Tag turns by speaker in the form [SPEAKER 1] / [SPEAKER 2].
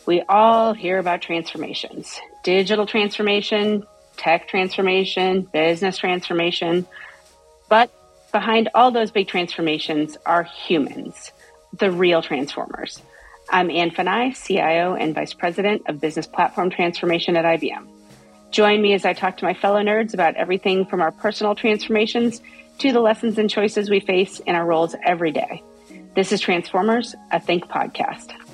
[SPEAKER 1] We all hear about transformations, digital transformation, tech transformation, business transformation. But behind all those big transformations are humans, the real transformers. I'm Ann Fanai, CIO and Vice President of Business Platform Transformation at IBM. Join me as I talk to my fellow nerds about everything from our personal transformations to the lessons and choices we face in our roles every day. This is Transformers, a Think podcast.